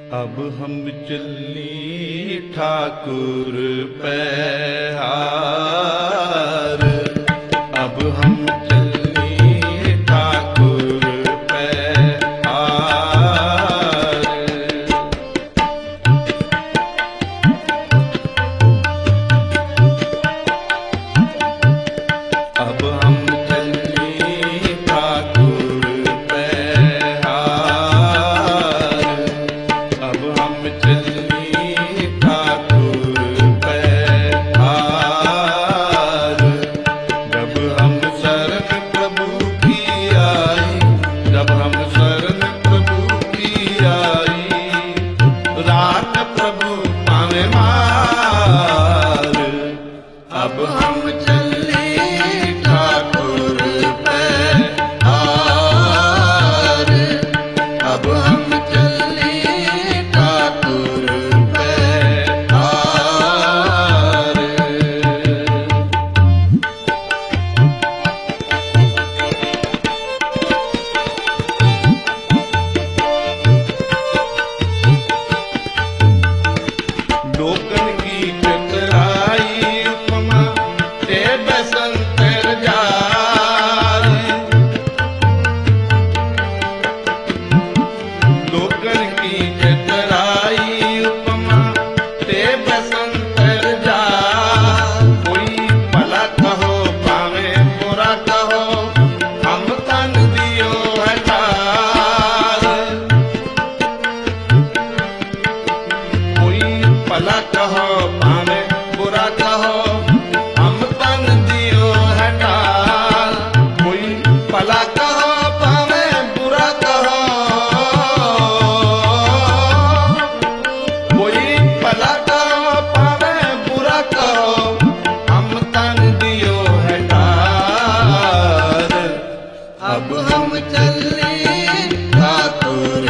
अब हम चली ठाकुर पैहार, अब हम चली ठाकुर पैहार। अब हम चली ठाकुर पैहार, अब हम चली ठाकुर पैहार। जब हम शरण प्रभु की आई, जब हम शरण प्रभु की आई, रात प्रभु पावे मार। अब हम चले ठाकुर पैहार, अब हम चले ठाकुर पैहार। लोकन की चतुराई उपमा ते बसंतर जाय, लोकन की चतुराई उपमा ते बसंतर जाय। कोई भला कहो पावे बुरा कहो, हम तन दियो हटार। कोई भला कहो पावे बुरा कहो, हम तन दियो हटार। कोई भला कहो पावे बुरा कहो, कोई भला कहो पावे बुरा कहो, हम तन दियो हटार। अब हम चले ठाकुर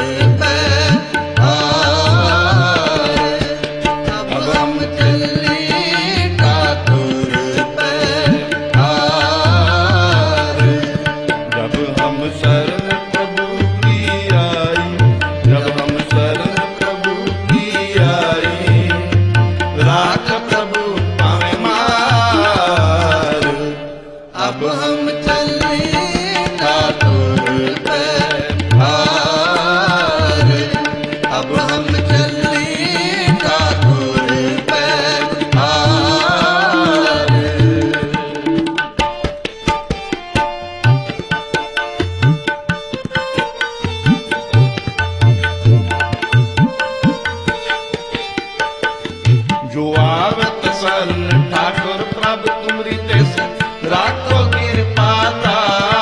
पैहार, अब हम चले ठाकुर पैहार। जब हम शरण प्रभु की आई, जब हम शरण प्रभु की आई, राख प्रभु पावे मार। अब हम चले ठाकुर पैहार, अब हम चले ठाकुर पैहार। जो आवत शरण ठाकुर प्रभु तुमरी तेस, राखो कृपाता।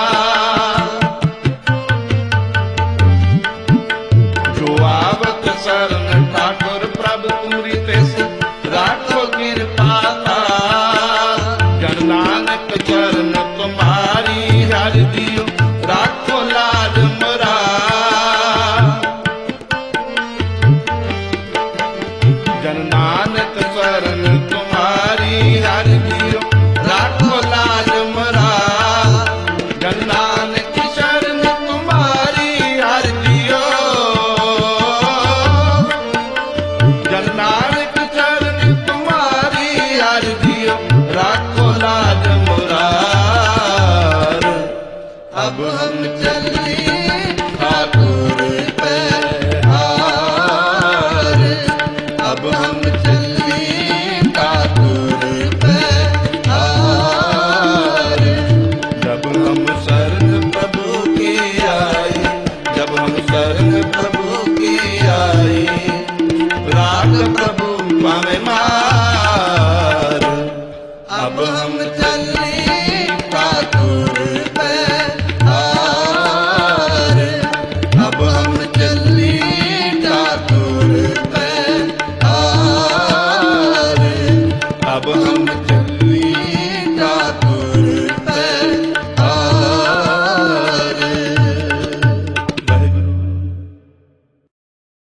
जो आवत शरण ठाकुर प्रभु तुमरी तेस, राखो कृपाता। जन नानक चरण तुम्हारी हर दियो, राखो लाज मरा। जन नानक शरण तुम्हारी हर दियो, राखो लाज मरा। जन नानक शरण तुम्हारी हर दियो, जन नानक शरण तुम्हारी हर दियो, राखो लाज मुरार। अब हम चले ठाकुर पैहार, अब हम चले ठाकुर पैहार। जब हम शरण प्रभु की आई, जब हम शरण प्रभु की आई, राख प्रभु पावे मार। अब हम चले